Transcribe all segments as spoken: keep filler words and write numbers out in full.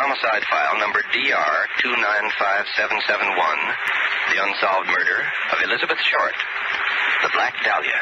homicide file number D R two nine five seven seven one, the unsolved murder of Elizabeth Short, the Black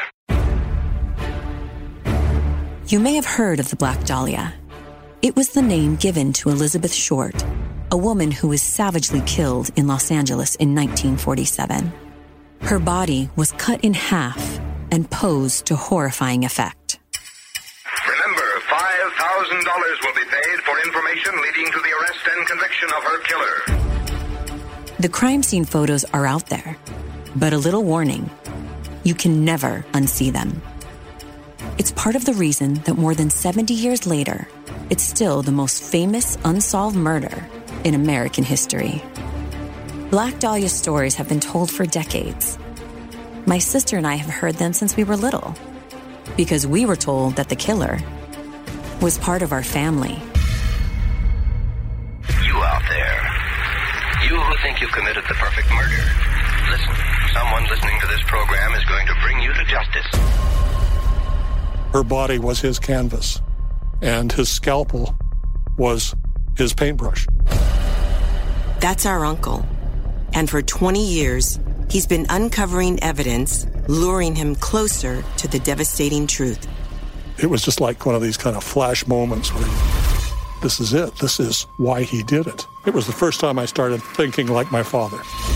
Dahlia. You may have heard of the Black Dahlia. It was the name given to Elizabeth Short, a woman who was savagely killed in Los Angeles in nineteen forty-seven. Her body was cut in half and posed to horrifying effect. Remember, five thousand dollars will be paid for information leading to the arrest and conviction of her killer. The crime scene photos are out there, but a little warning, you can never unsee them. It's part of the reason that more than seventy years later, it's still the most famous unsolved murder in American history. Black Dahlia stories have been told for decades. My sister and I have heard them since we were little, because we were told that the killer was part of our family. You out there, you who think you've committed the perfect murder, listen, someone listening to this program is going to bring you to justice. Her body was his canvas, and his scalpel was his paintbrush. That's our uncle. And for twenty years, he's been uncovering evidence, luring him closer to the devastating truth. It was just like one of these kind of flash moments where you, this is it. This is why he did it. It was the first time I started thinking like my father.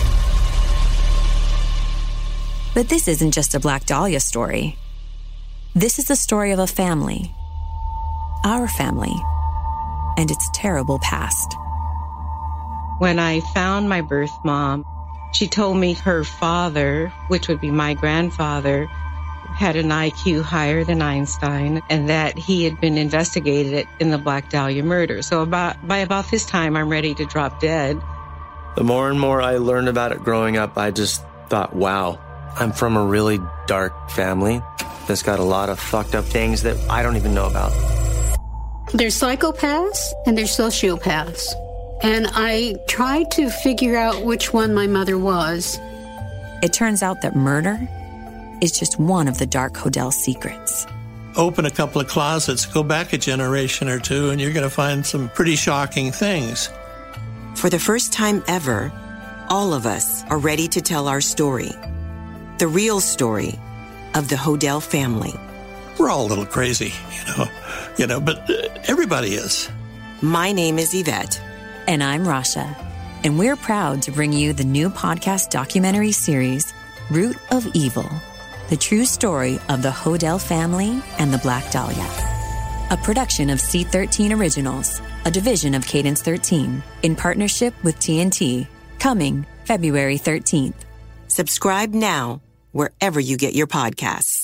But this isn't just a Black Dahlia story. This is the story of a family, our family, and its terrible past. When I found my birth mom, she told me her father, which would be my grandfather, had an I Q higher than Einstein, and that he had been investigated in the Black Dahlia murder. So about by about this time, I'm ready to drop dead. The more and more I learned about it growing up, I just thought, wow, I'm from a really dark family that's got a lot of fucked up things that I don't even know about. There's psychopaths and there's sociopaths. And I tried to figure out which one my mother was. It turns out that murder is just one of the dark Hodel secrets. Open a couple of closets, go back a generation or two, and you're going to find some pretty shocking things. For the first time ever, all of us are ready to tell our story. The real story of the Hodel family. We're all a little crazy, you know, you know, but everybody is. My name is Yvette. And I'm Rasha. And we're proud to bring you the new podcast documentary series, Root of Evil, the true story of the Hodel family and the Black Dahlia. A production of C thirteen Originals, a division of Cadence thirteen, in partnership with T N T, coming February thirteenth. Subscribe now wherever you get your podcasts.